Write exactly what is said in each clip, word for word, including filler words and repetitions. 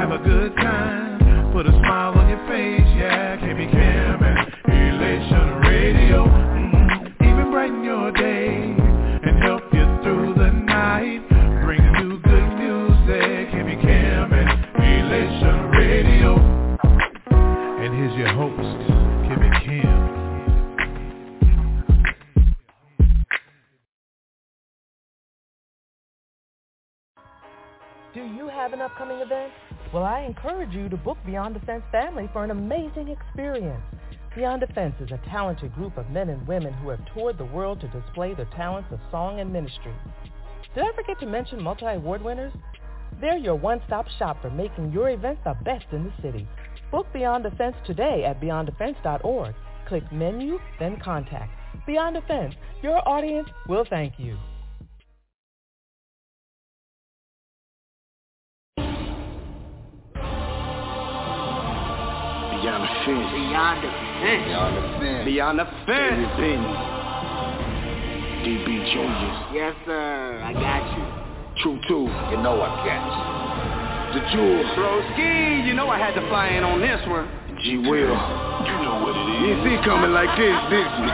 have a good time, put a smile on your face, yeah. K B Cam and Elation Radio, mm-hmm. Even brighten your day and help you through the night. Bring you good music, K B Cam and Elation Radio. And here's your host, K B Cam. Do you have an upcoming event? Well, I encourage you to book Beyond Defense Family for an amazing experience. Beyond Defense is a talented group of men and women who have toured the world to display their talents of song and ministry. Did I forget to mention multi-award winners? They're your one-stop shop for making your event the best in the city. Book Beyond Defense today at beyond defense dot org. Click Menu, then Contact. Beyond Defense, your audience will thank you. Beyond the fence. Beyond the fence. Beyond the fence. Beyond the fence. D B Junior. Yes, sir. I got you. True too. You know I got you. The Jewel. Broski, you know I had to fly in on this one. G Will. You know what it is. You see coming like this, did you?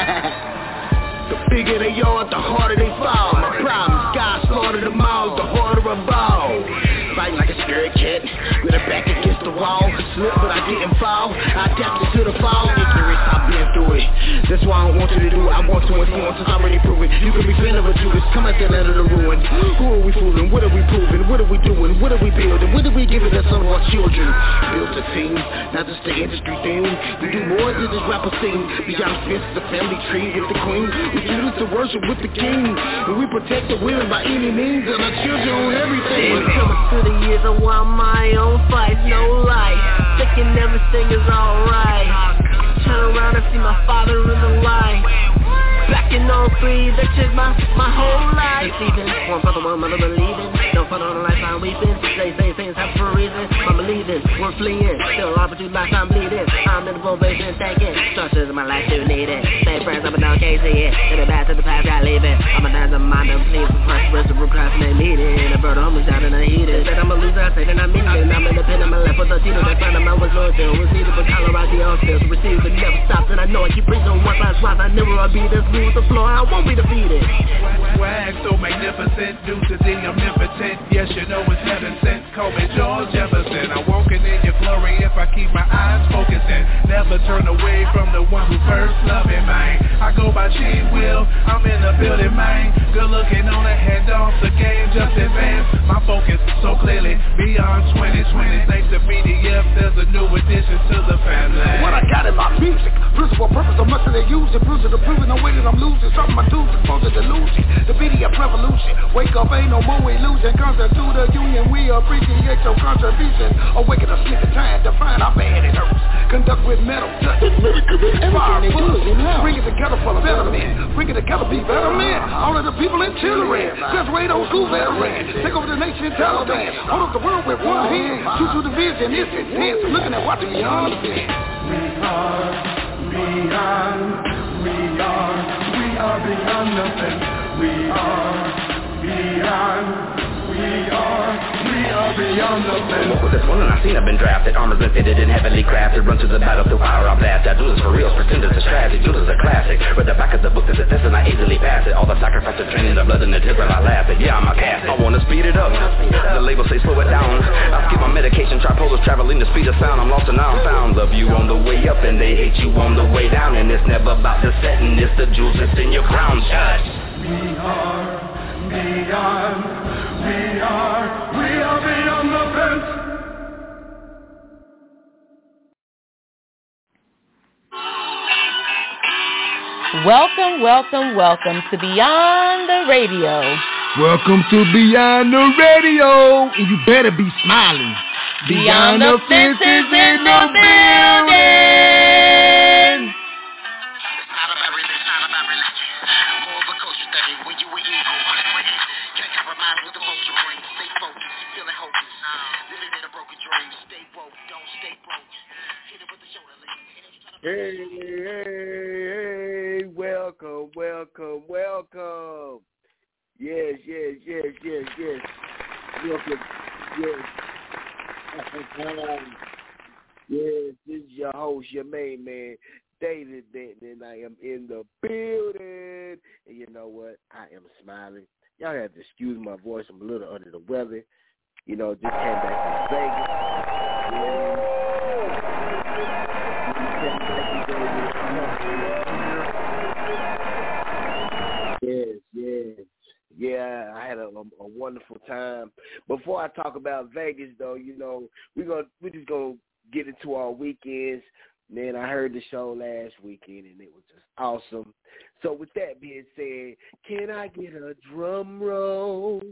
The bigger they are, the harder they fall. My problem, God slaughtered them all, the harder I ball. Fighting like a scared cat, with her back against the wall. Slip, but I didn't fall. I adapted to the fall. Ignorance, I've been through it. That's why I don't want you to do it. I want to influence, since I already proved it. You can be feeling but you just come at the end of the ruin. Who are we fooling? What are we proving? What are we doing? What are we building? What are we giving to some of our children? Built a team, not just the industry thing. We do more than this rapper scene. Beyond the fence, the family tree with the queen. We choose to worship with the king. And we protect the women by any means. And our children on everything. The years I want my own fight, no light. Thinking everything is alright. Turn around and see my father in the light. Back in oh three, that changed my, my whole life. Deceiving, one father, one mother believing. Don't put on the life, I'm weeping. They say things happen for a reason. I'm believing, we're fleeing. Still opportunity life, I'm bleeding. I'm in the probation, taking. Structures in my life, still needed. Same friends, I'm a dog, can't see it. To the back, to the past, got leaving. I'm a dance, I'm mind, I'm pleased. First, rest of procrastinate meeting. A bird, I'm shot and I heat it. Said I'm a loser, I said that I'm in it. I'm independent, my left with a Tito. That's why I was loyal to. Received but Colorado on stills. Received but never stopped. And I know I keep preaching once I swap. I never I'll be this smooth the floor. I won't be defeated. Swag so magnificent due to the omnipotent. Yes, you know it's heaven sent. Call me George Jefferson. I'm walking in your glory if I keep my eyes focusing. Never turn away from the one who first loved me, man. I go by G Will. I'm in the building, man. Good looking on the head off the game, just advance. My focus so clearly beyond twenty twenty. Thanks to B D F, there's a new addition to the family. What I got in my music, principle, purpose, so much that they use it. Bruise it, to prove it, no way that I'm losing. Something I do, supposed to delusion. The B D F revolution. Wake up, ain't no more illusion. Concept to the union, we appreciate your contribution. Awaken us, sniff the time, define how bad it hurts. Conduct with metal, touch it, fire, bring it together for the better men. Bring it together, be better men. All of the people in children. Graduate old school veterans. Take over the nation, Taliban. Hold up the world with one hand. Shoot through the vision, it's intense. Looking at what the beyond is. We are beyond, we are, we are beyond the fence. We are beyond, we are, we are beyond the fence. With this one and I've seen I've been drafted. Armor's been fitted and heavily crafted. Run to the battle through fire, I blast. I do this for reals, pretend it's a strategy. Do this a classic. Read the back of the book, there's a test and I easily pass it. All the sacrifice, the training, the blood and the tears, I laugh it. Yeah, I'm a cast. I wanna speed it up. The label say slow it down. I skip my medication, tripolars traveling the speed of sound. I'm lost and now I'm found. Love you on the way up and they hate you on the way down. And it's never about the setting, it's the jewels that's in your crown. Judge. We are beyond, we are, we are beyond the fence. Welcome, welcome, welcome to Beyond the Radio. Welcome to Beyond the Radio. And you better be smiling. Beyond, Beyond the fences in the building. Hey, hey, hey, welcome, welcome, welcome. Yes, yes, yes, yes, yes. Welcome, yes. Yes, this is your host, your main man, David Benton, and I am in the building. And you know what? I am smiling. Y'all have to excuse my voice. I'm a little under the weather. You know, just came back from Vegas. Yes, yes. Yeah, I had a, a, a wonderful time. Before I talk about Vegas, though, you know, we're gonna we're just gonna get into our weekends. Man, I heard the show last weekend, and it was just awesome. So with that being said, can I get a drum roll?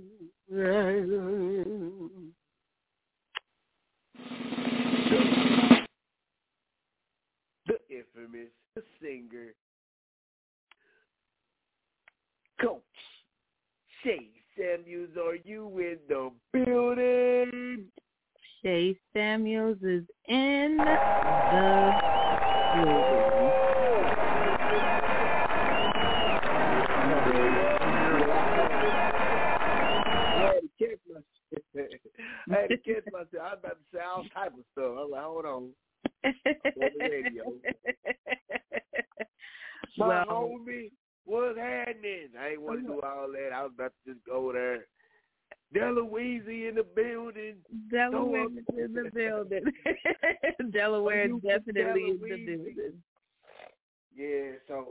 The infamous singer, Coach Shay Samuels, are you in the building? Shay Samuels is in the building. I had to catch myself. I was about to say all type of stuff. I was like, hold on. On the radio. My Well, homie, what's happening? I ain't want to do all that. I was about to just go there. Deloise in the building. Delaware is in the building. Delaware definitely is the building. Yeah, so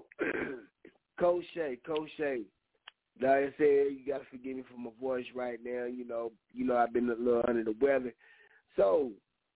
Coach Shay, Coach Shay. Like I said, you got to forgive me for my voice right now. You know, you know I've been a little under the weather. So,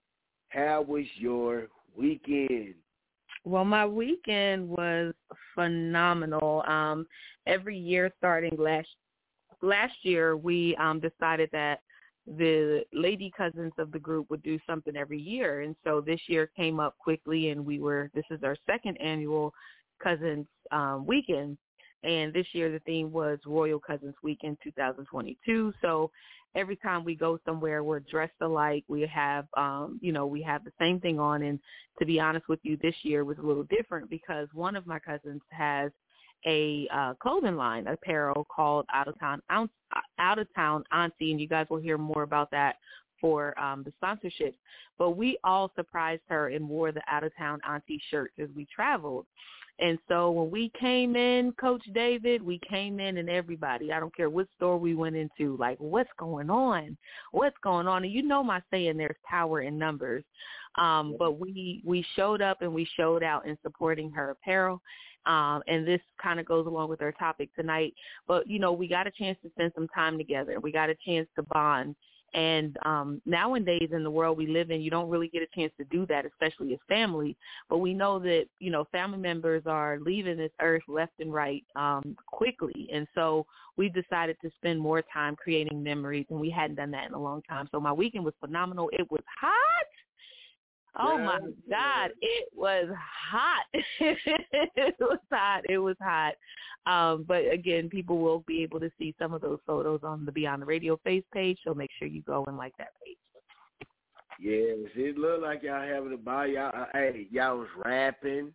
how was your weekend? Well, my weekend was phenomenal. Um, every year starting last last year, we um, decided that the lady cousins of the group would do something every year. And so this year came up quickly, and we were, this is our second annual Cousins um, weekend. And this year the theme was Royal Cousins Weekend two thousand twenty-two. So every time we go somewhere, we're dressed alike. We have, um, you know, we have the same thing on. And to be honest with you, this year was a little different because one of my cousins has a uh, clothing line, apparel called Out of Town Out of Town Auntie, and you guys will hear more about that for um, the sponsorships. But we all surprised her and wore the Out of Town Auntie shirts as we traveled. And so when we came in, Coach David, we came in and everybody, I don't care what store we went into, like, what's going on? What's going on? And you know my saying, there's power in numbers. Um, but we, we showed up and we showed out in supporting her apparel. Um, and this kind of goes along with our topic tonight. But, you know, we got a chance to spend some time together. We got a chance to bond. And um, nowadays in the world we live in, you don't really get a chance to do that, especially as family. But we know that, you know, family members are leaving this earth left and right um, quickly. And so we decided to spend more time creating memories, and we hadn't done that in a long time. So my weekend was phenomenal. It was hot. Oh, my God, it was hot. It was hot. It was hot. Um, but, again, people will be able to see some of those photos on the Beyond the Radio face page, so make sure you go and like that page. Yes, it looked like y'all having a ball. Y'all, hey, y'all was rapping.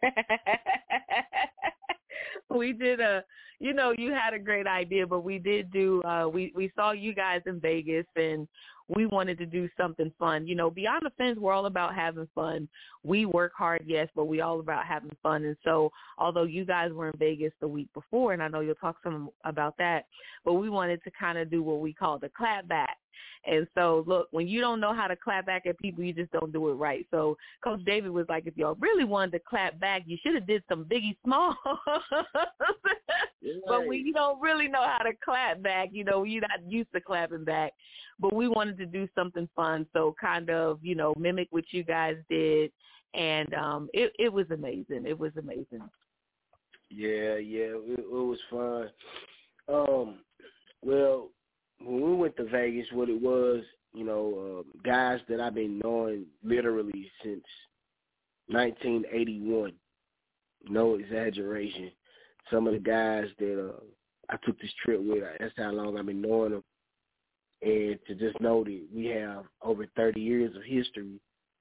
We did a, you know, you had a great idea, but we did do, uh, we, we saw you guys in Vegas, and we wanted to do something fun. You know, Beyond the Fence, we're all about having fun. We work hard, yes, but we all about having fun. And so although you guys were in Vegas the week before, and I know you'll talk some about that, but we wanted to kind of do what we call the clap back. And so, look, when you don't know how to clap back at people, you just don't do it right. So Coach David was like, if y'all really wanted to clap back, you should have did some Biggie Smalls. Right. But when you don't really know how to clap back, you know, you're not used to clapping back. But we wanted to do something fun, so kind of, you know, mimic what you guys did. And um, it, it was amazing. It was amazing. Yeah, yeah, it, it was fun. Um, well, when we went to Vegas, what it was, you know, uh, guys that I've been knowing literally since nineteen eighty-one. No exaggeration. Some of the guys that uh, I took this trip with, that's how long I've been knowing them. And to just know that we have over thirty years of history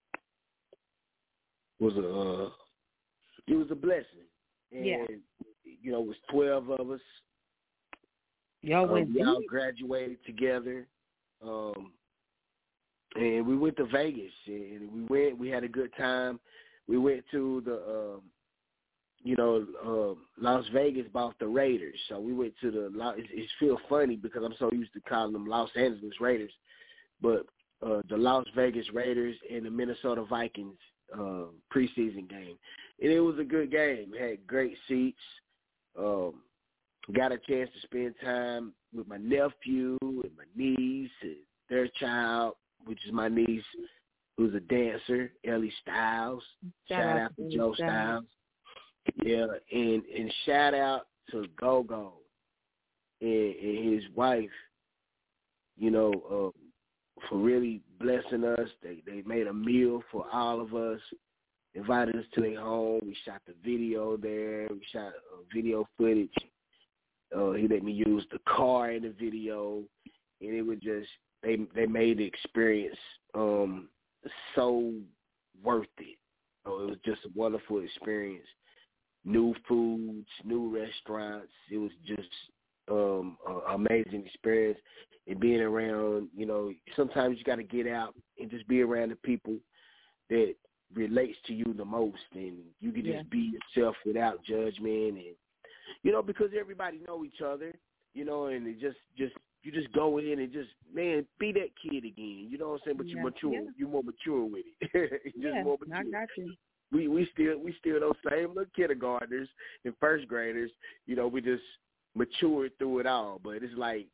was a, uh, it was a blessing. And, yeah. you know, it was twelve of us. Y'all um, went we all graduated together. Um, and we went to Vegas, and we went. We had a good time. We went to the, um, you know, uh, Las Vegas bought the Raiders. So we went to the. It, it feels funny because I'm so used to calling them Los Angeles Raiders, but uh, the Las Vegas Raiders and the Minnesota Vikings uh, preseason game, and it was a good game. It had great seats. Um, got a chance to spend time with my nephew and my niece and their child, which is my niece, who's a dancer, Ellie Styles. Shout, shout out, out to Joe Styles. Styles. Yeah, and, and shout out to Go-Go and, and his wife, you know, uh, for really blessing us. They they made a meal for all of us, invited us to their home. We shot the video there. We shot uh, video footage. Uh, he let me use the car in the video, and it was just, they they made the experience um, so worth it. So it was just a wonderful experience. New foods, new restaurants. It was just um, an amazing experience. And being around, you know, sometimes you got to get out and just be around the people that relates to you the most, and you can just yeah. be yourself without judgment, and you know, because everybody know each other, you know, and it just just you just go in and just, man, be that kid again, you know what I'm saying? But yeah. you mature, yeah. you're more mature with it. just yeah, more mature. I got you. We we still we still those same little kindergartners and first graders, you know. We just matured through it all, but it's like,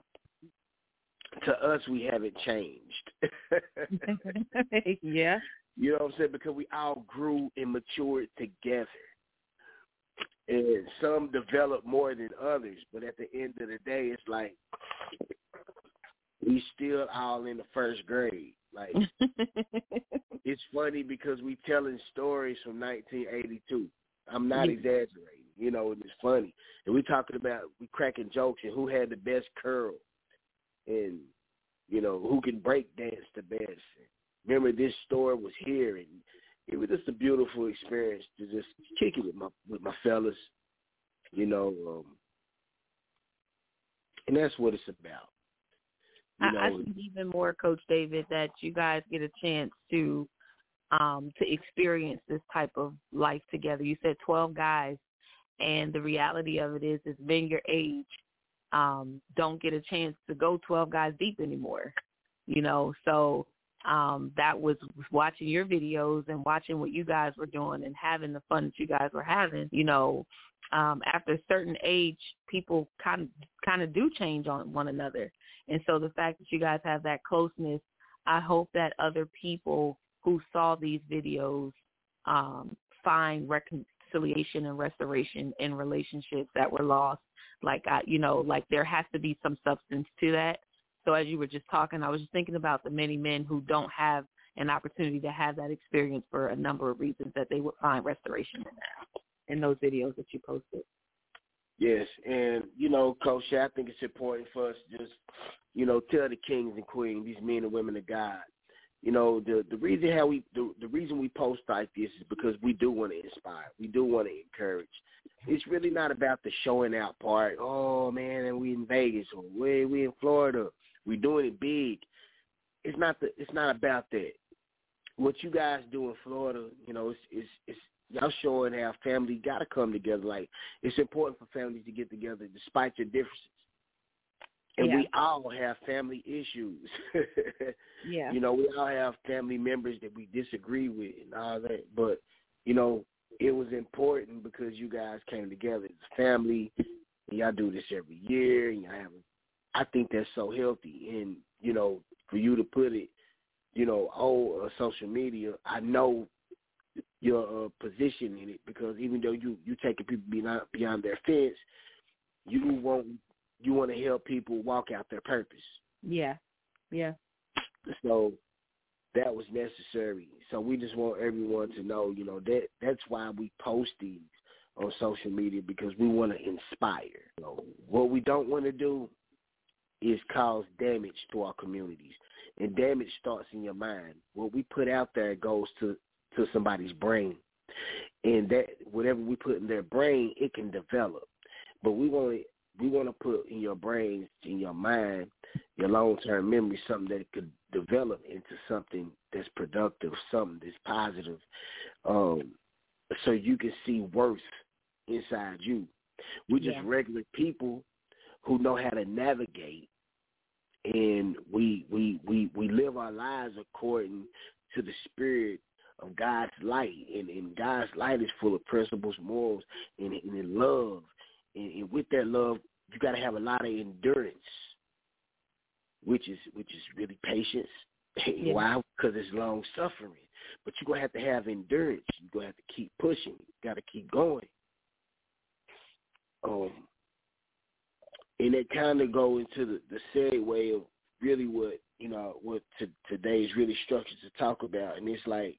to us, we haven't changed. yeah. You know what I'm saying? Because we all grew and matured together. And some develop more than others. But at the end of the day, it's like we still all in the first grade. Like, it's funny because we telling stories from nineteen eighty-two. I'm not yeah. exaggerating. You know, it's funny. And we talking about, we cracking jokes and who had the best curl. And, you know, who can break dance the best. Remember, this store was here, and it was just a beautiful experience to just kick it with my with my fellas, you know, um, and that's what it's about. You know, I, I think even more, Coach David, that you guys get a chance to um, to experience this type of life together. You said twelve guys, and the reality of it is, is men your age um, don't get a chance to go twelve guys deep anymore, you know, so. Um, that was watching your videos and watching what you guys were doing and having the fun that you guys were having. You know, um, after a certain age, people kind of kind of do change on one another. And so the fact that you guys have that closeness, I hope that other people who saw these videos um, find reconciliation and restoration in relationships that were lost. Like, I, you know, like there has to be some substance to that. So as you were just talking, I was just thinking about the many men who don't have an opportunity to have that experience for a number of reasons, that they would find restoration in that, in those videos that you posted. Yes, and, you know, Coach, I think it's important for us to just, you know, tell the kings and queens, these men and women of God, you know, the the reason how we the, the reason we post like this is because we do want to inspire. We do want to encourage. It's really not about the showing out part. Oh, man, and we in Vegas, or we we in Florida. We're doing it big. It's not the. It's not about that. What you guys do in Florida, you know, it's it's, it's y'all showing how family got to come together. Like, it's important for families to get together despite your differences. And yeah. we all have family issues. yeah. You know, we all have family members that we disagree with and all that. But, you know, it was important because you guys came together as a family. And y'all do this every year. And y'all have a I think that's so healthy. And, you know, for you to put it, you know, on uh, social media, I know your uh, position in it, because even though you, you taking people beyond, beyond their fence, you want, you want to help people walk out their purpose. Yeah, yeah. So that was necessary. So we just want everyone to know, you know, that that's why we post these on social media, because we want to inspire. You know, what we don't want to do is cause damage to our communities. And damage starts in your mind. What we put out there goes to, to somebody's brain. And that whatever we put in their brain, it can develop. But we want we want to put in your brains, in your mind, your long-term memory, something that could develop into something that's productive, something that's positive, um, so you can see worth inside you. We're just yeah. regular people who know how to navigate, and we we, we, we live our lives according to the spirit of God's light, and, and God's light is full of principles, morals, and, and love. And, and with that love, you got to have a lot of endurance, which is which is really patience. Yeah. Why? Because it's long suffering. But you're gonna have to have endurance. You're gonna have to keep pushing. You got to keep going. Um, and it kind of go into the, the segue of really what you know what to, today is really structured to talk about, and it's like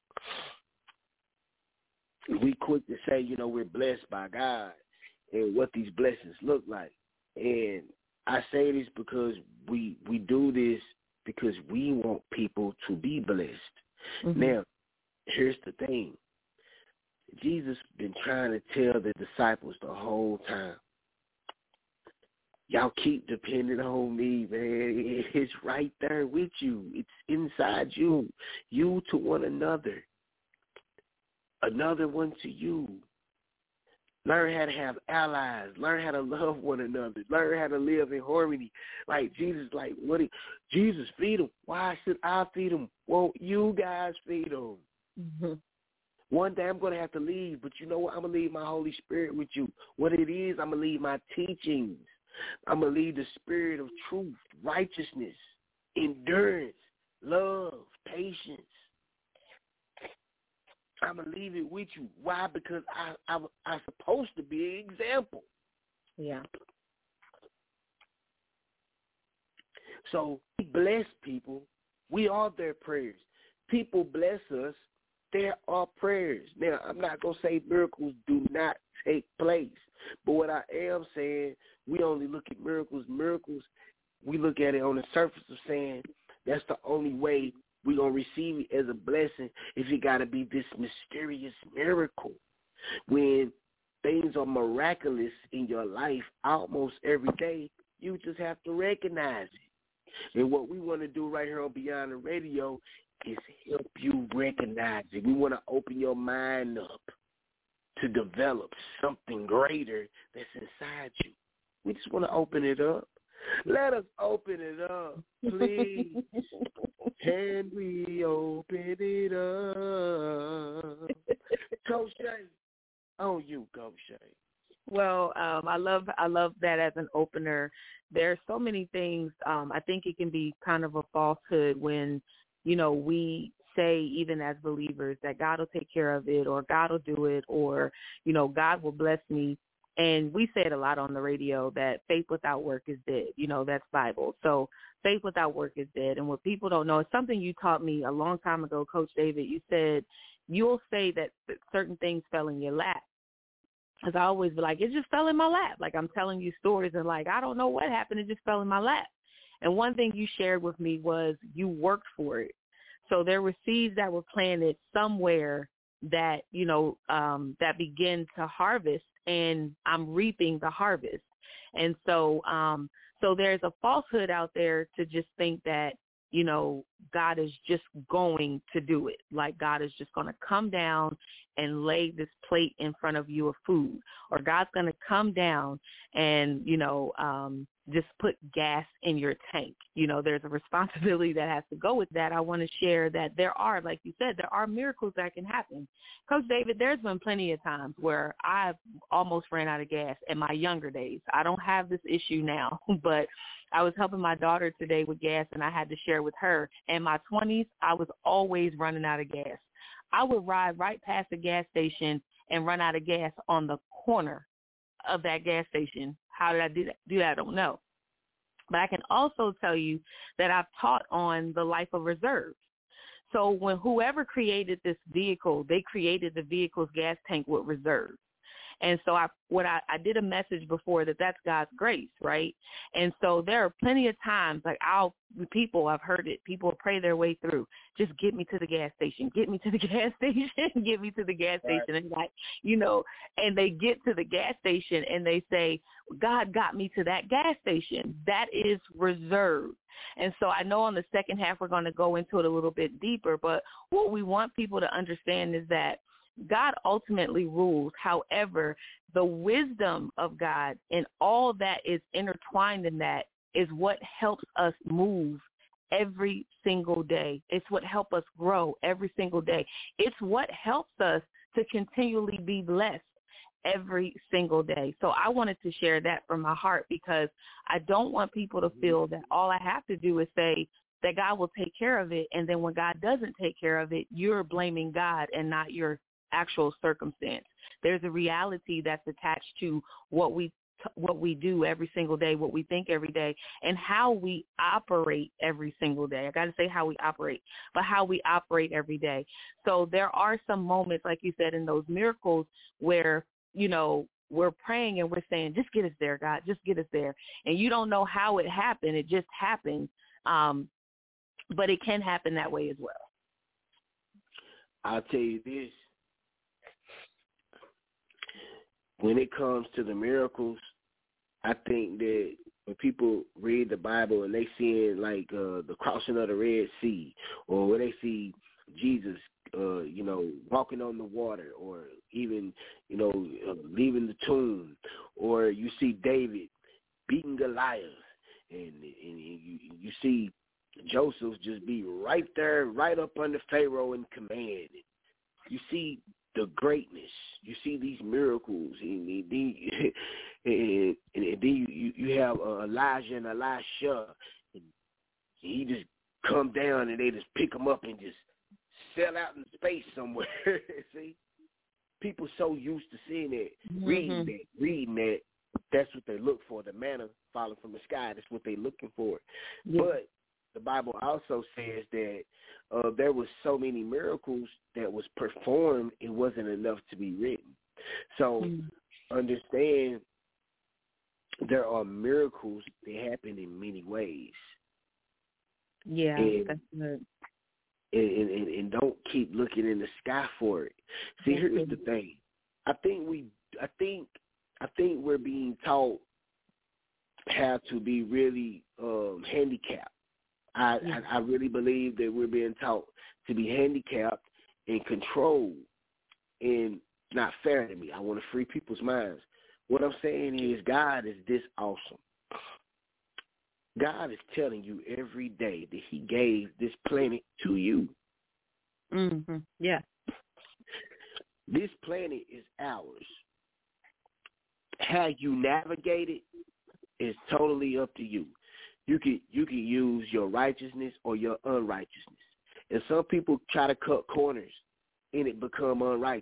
we quick to say, you know, we're blessed by God and what these blessings look like. And I say this because we we do this because we want people to be blessed. Mm-hmm. Now, here's the thing. Jesus been trying to tell the disciples the whole time, y'all keep depending on me, man. It's right there with you. It's inside you. You to one another. Another one to you. Learn how to have allies. Learn how to love one another. Learn how to live in harmony. Like Jesus, like what? He, Jesus, feed them. Why should I feed them? Won't you guys feed them? Mm-hmm. One day I'm going to have to leave, but you know what? I'm going to leave my Holy Spirit with you. What it is, I'm going to leave my teachings. I'm going to leave the spirit of truth, righteousness, endurance, love, patience. I'm going to leave it with you. Why? Because I, I, I'm supposed to be an example. Yeah. So we bless people. We are their prayers. People bless us. There are prayers. Now, I'm not going to say miracles do not take place. But what I am saying, we only look at miracles. Miracles, we look at it on the surface of saying that's the only way we're going to receive it as a blessing if it got to be this mysterious miracle. When things are miraculous in your life almost every day, you just have to recognize it. And what we want to do right here on Beyond the Radio is help you recognize it. We want to open your mind up to develop something greater that's inside you. We just want to open it up. Let us open it up, please. Can we open it up? Coach Shay, on you, Coach Shay. Well, um, I love I love that as an opener. There are so many things. Um, I think it can be kind of a falsehood when, you know, we say, even as believers, that God will take care of it, or God will do it, or, you know, God will bless me. And we say it a lot on the radio that faith without work is dead. You know, that's Bible. So faith without work is dead. And what people don't know, it's something you taught me a long time ago, Coach David. You said you'll say that certain things fell in your lap. Because I always be like, it just fell in my lap. Like, I'm telling you stories and like, I don't know what happened. It just fell in my lap. And one thing you shared with me was you worked for it. So there were seeds that were planted somewhere that, you know, um, that begin to harvest, and I'm reaping the harvest. And so, um, so there's a falsehood out there to just think that, you know, God is just going to do it. Like God is just going to come down and lay this plate in front of you of food, or God's going to come down and, you know, um, just put gas in your tank. You know, there's a responsibility that has to go with that. I want to share that there are, like you said, there are miracles that can happen. Coach David, there's been plenty of times where I've almost ran out of gas in my younger days. I don't have this issue now, but I was helping my daughter today with gas, and I had to share with her. In my twenties, I was always running out of gas. I would ride right past the gas station and run out of gas on the corner of that gas station. How did I do that? Do that? I don't know. But I can also tell you that I've taught on the life of reserve. So when whoever created this vehicle, they created the vehicle's gas tank with reserve. And so I, what I, I did a message before that that's God's grace, right? And so there are plenty of times, like I'll, people, I've heard it, people pray their way through, just get me to the gas station, get me to the gas station, get me to the gas Right. station. And like, you know, and they get to the gas station and they say, God got me to that gas station. That is reserved. And so I know on the second half, we're going to go into it a little bit deeper, but what we want people to understand is that God ultimately rules. However, the wisdom of God and all that is intertwined in that is what helps us move every single day. It's what helps us grow every single day. It's what helps us to continually be blessed every single day. So I wanted to share that from my heart because I don't want people to feel that all I have to do is say that God will take care of it. And then when God doesn't take care of it, you're blaming God and not your actual circumstance. There's a reality that's attached to what we what we do every single day, what we think every day, and how we operate every single day. I got to say how we operate, but how we operate every day. So there are some moments, like you said, in those miracles where, you know, we're praying and we're saying, just get us there, God, just get us there. And you don't know how it happened. It just happened. Um, but it can happen that way as well. I'll tell you this. When it comes to the miracles, I think that when people read the Bible and they see like uh, the crossing of the Red Sea, or when they see Jesus, uh, you know, walking on the water, or even, you know, uh, leaving the tomb, or you see David beating Goliath, and, and you, you see Joseph just be right there, right up under Pharaoh in command. You see the greatness. You see these miracles, and, and, and, and then you, you have uh, Elijah and Elisha, and he just come down and they just pick him up and just sell out in space somewhere. See, people so used to seeing that, mm-hmm. reading that, reading that. That's what they look for. The manna falling from the sky. That's what they're looking for. Yeah. But the Bible also says that uh, there was so many miracles that was performed, it wasn't enough to be written. So mm. understand there are miracles that happen in many ways. Yeah, and, that's good. And, and, and don't keep looking in the sky for it. See, that's here's good. The thing. I think we, I think, I think we're being taught how to be really um, handicapped. I, yeah. I, I really believe that we're being taught to be handicapped and controlled, and not fair to me. I want to free people's minds. What I'm saying is God is this awesome. God is telling you every day that he gave this planet to you. Mm-hmm. Yeah. This planet is ours. How you navigate it is totally up to you. You can you can use your righteousness or your unrighteousness. And some people try to cut corners and it become unrighteous.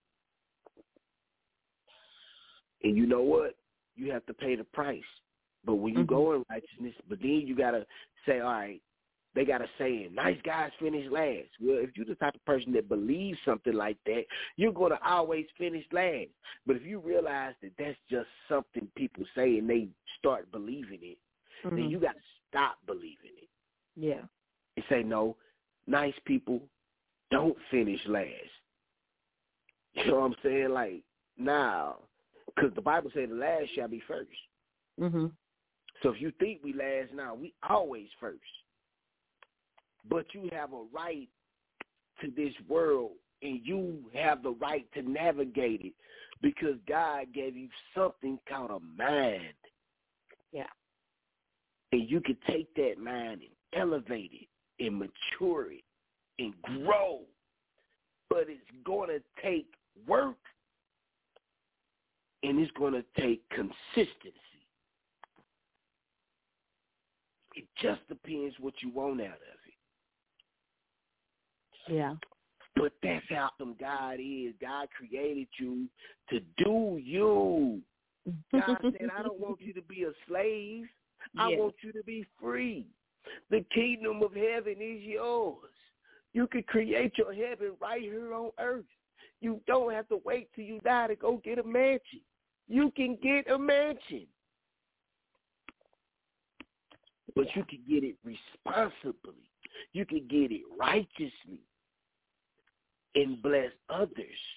And you know what? You have to pay the price. But when you mm-hmm. go in righteousness, but then you got to say, all right, they got a saying, nice guys finish last. Well, if you're the type of person that believes something like that, you're going to always finish last. But if you realize that that's just something people say and they start believing it, mm-hmm. then you got to stop believing it. Yeah. And say, no, nice people don't finish last. You know what I'm saying? Like, nah, because the Bible says the last shall be first. Mm-hmm. So if you think we last now, we always first. But you have a right to this world, and you have the right to navigate it because God gave you something called a mind. Yeah. And you can take that mind and elevate it and mature it and grow. But it's going to take work, and it's going to take consistency. It just depends what you want out of it. Yeah. But that's how awesome God is. God created you to do you. God said, I don't want you to be a slave. I yes. want you to be free. The kingdom of heaven is yours. You can create your heaven right here on earth. You don't have to wait till you die to go get a mansion. You can get a mansion. But you can get it responsibly. You can get it righteously and bless others.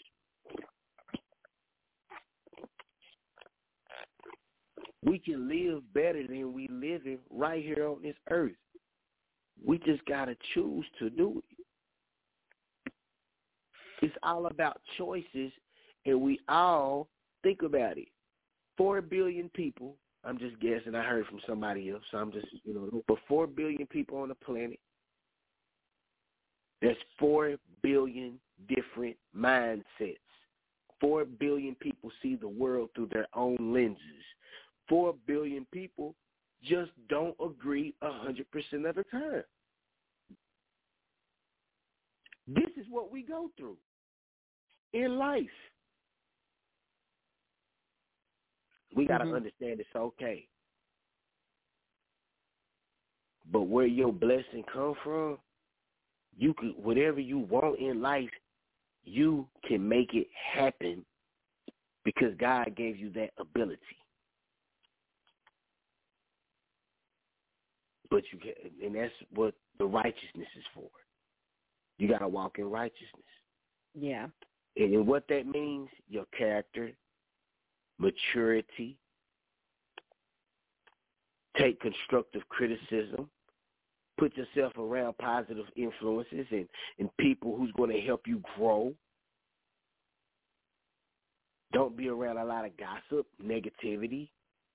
We can live better than we living right here on this earth. We just got to choose to do it. It's all about choices, and we all think about it. Four billion people, I'm just guessing, I heard from somebody else, so I'm just, you know, but four billion people on the planet, there's four billion different mindsets. Four billion people see the world through their own lenses. Four billion people just don't agree a hundred percent of the time. This is what we go through in life. We got to mm-hmm. understand it's okay. But where your blessing come from, you could, whatever you want in life, you can make it happen because God gave you that ability. But you can, and that's what the righteousness is for. You got to walk in righteousness. Yeah. And what that means, your character, maturity, take constructive criticism, put yourself around positive influences and, and people who's going to help you grow. Don't be around a lot of gossip, negativity.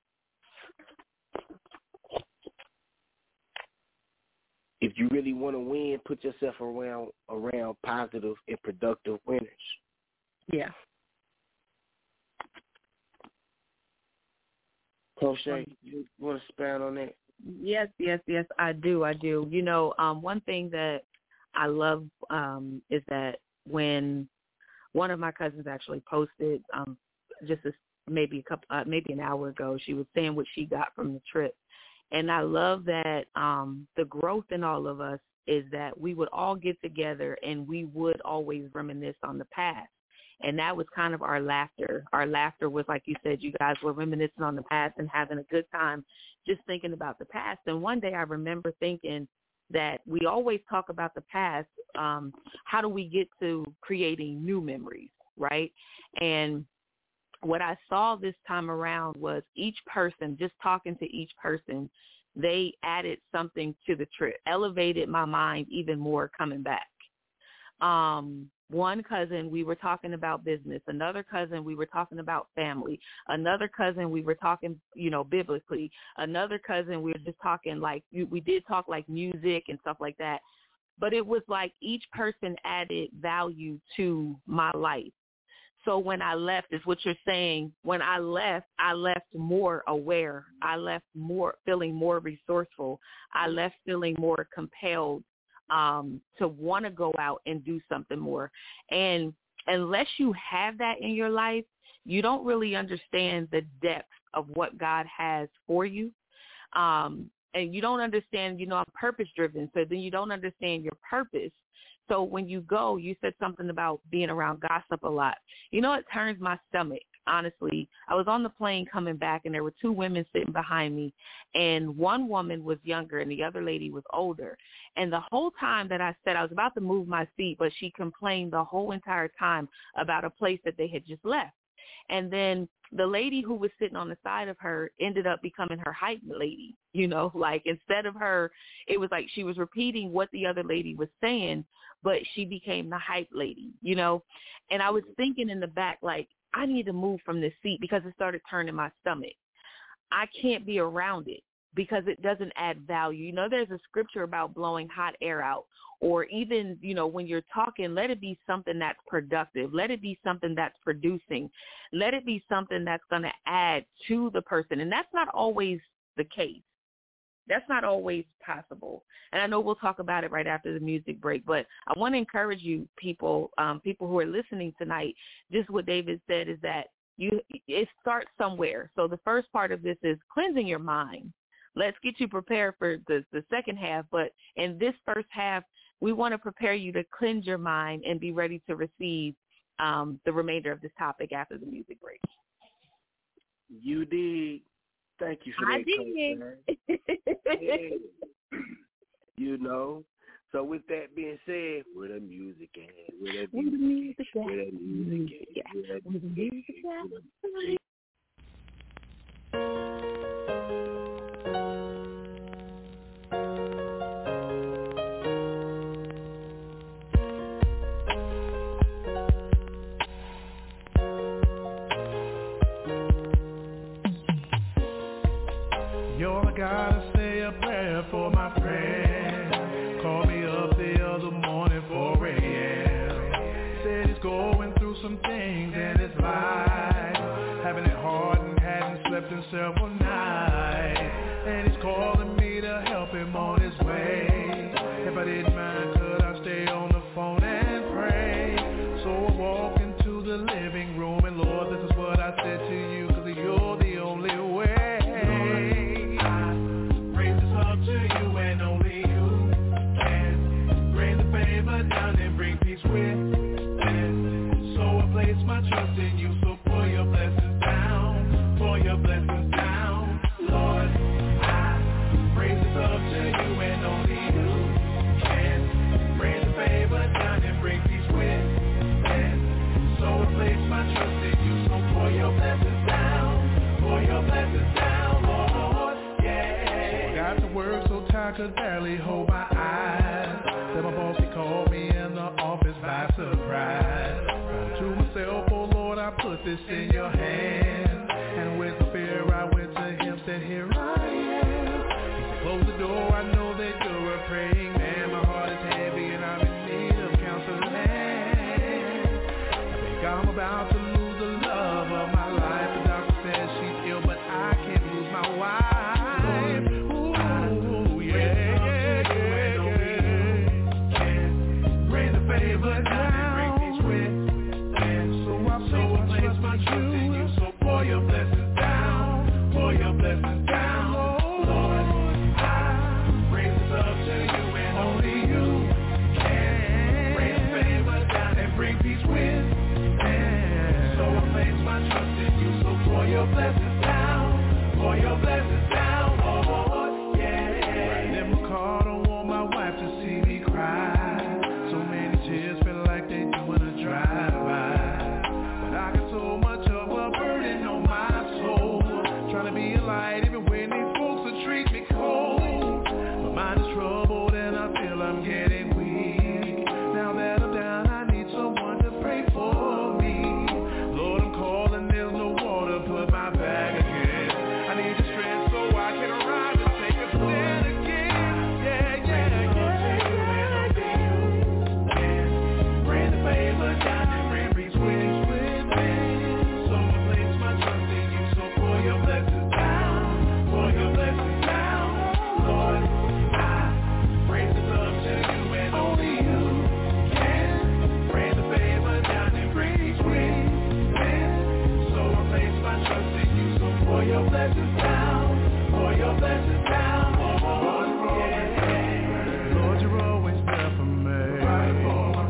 If you really want to win, put yourself around around positive and productive winners. Yeah. Crochet, you want to expand on that? Yes, yes, yes, I do, I do. You know, um, one thing that I love um, is that when one of my cousins actually posted um, just a, maybe a couple, uh, maybe an hour ago, she was saying what she got from the trip. And I love that um, the growth in all of us is that we would all get together and we would always reminisce on the past. And that was kind of our laughter. Our laughter was, like you said, you guys were reminiscing on the past and having a good time just thinking about the past. And one day I remember thinking that we always talk about the past. Um, how do we get to creating new memories, right? And what I saw this time around was each person, just talking to each person, they added something to the trip, elevated my mind even more coming back. Um, one cousin, we were talking about business. Another cousin, we were talking about family. Another cousin, we were talking, you know, biblically. Another cousin, we were just talking like, we did talk like music and stuff like that. But it was like each person added value to my life. So when I left, is what you're saying, when I left, I left more aware. I left more feeling more resourceful. I left feeling more compelled um, to want to go out and do something more. And unless you have that in your life, you don't really understand the depth of what God has for you. Um, and you don't understand, you know, I'm purpose-driven, so then you don't understand your purpose. So when you go, you said something about being around gossip a lot. You know, it turns my stomach, honestly. I was on the plane coming back, and there were two women sitting behind me, and one woman was younger, and the other lady was older. And the whole time that I said I was about to move my seat, but she complained the whole entire time about a place that they had just left. And then the lady who was sitting on the side of her ended up becoming her hype lady, you know, like instead of her, it was like she was repeating what the other lady was saying, but she became the hype lady, you know. And I was thinking in the back, like, I need to move from this seat because it started turning my stomach. I can't be around it because it doesn't add value. You know, there's a scripture about blowing hot air out, or even, you know, when you're talking, let it be something that's productive. Let it be something that's producing. Let it be something that's going to add to the person. And that's not always the case. That's not always possible. And I know we'll talk about it right after the music break, but I want to encourage you people, um, people who are listening tonight, just what David said is that you it starts somewhere. So the first part of this is cleansing your mind. Let's get you prepared for the, the second half. But in this first half, we want to prepare you to cleanse your mind and be ready to receive um, the remainder of this topic after the music break. You did. Thank you for that. I did. Yeah. You know. So with that being said, where the music at? Where the music at? Where the music at? Where the music at? Yo, I gotta say a prayer for my friend. Called me up the other morning, four a.m. Said he's going through some things in his life, having it hard and hadn't slept in several nights. And he's calling me to help him on his way. If I didn't mind, could I stay on the phone and pray? So I walk into the living room, and Lord, this is what I said to you, cause you're the only way. Down and bring peace with it. So I place my trust in you, so pour your blessings down, pour your blessings down. Lord, I raise this up to you and only you can bring the favor down and bring peace with it. So I place my trust in you, so pour your blessings down, pour your blessings down, Lord, yeah. So I got to work so tired, could barely hold my eyes. Then my boss, he called me in the office by surprise. To myself, oh Lord, I put this in your hands. And with fear, I went to him, said, here I am. He said, close the door, I know that you're a praying man. My heart is heavy and I'm in need of counseling. I think I'm about to lose the love of my life. The doctor says she's ill, but I can't lose my wife. Favor down and bring peace with and so I so I place my trust in you, so pour your blessings down, pour your blessings down, Lord. I raise this up to you and only you can bring favor down and bring peace with and so I place my trust in you, so pour your blessings down, pour your blessings down, Lord, yeah. Right in my car, don't want my wife to see me cry. Tears feel like they doing a drive-by, but I got so much of a burden on my soul, trying to be a light even when these folks will treat me cold. My mind is troubled and I feel I'm getting weak. Now that I'm down, I need someone to pray for me. Lord, I'm calling, there's no water, put my bag again. I need the strength so I can rise and take a stand again. Yeah, yeah, yeah. Favor down and bring peace with it. So I place my trust in you, so pour your blessings down, pour your blessings down, Lord. I raise this up to you and only you can bring the favor down and bring peace with it. So I place my trust in you, so pour your blessings down, pour your blessings down, Lord. Yeah. Lord, you're always there for me. Right for my